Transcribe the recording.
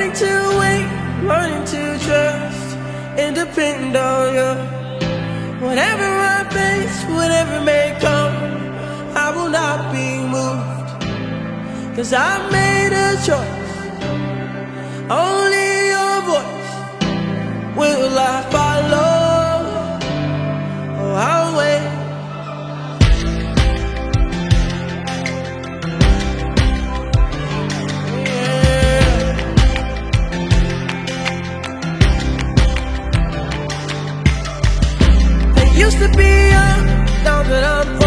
Learning to wait, learning to trust, and depend on you. Whatever I face, whatever may come, I will not be moved, 'cause I made a choice. Only your voice will I follow. Oh, I'll wait. Used to be young, now that I'm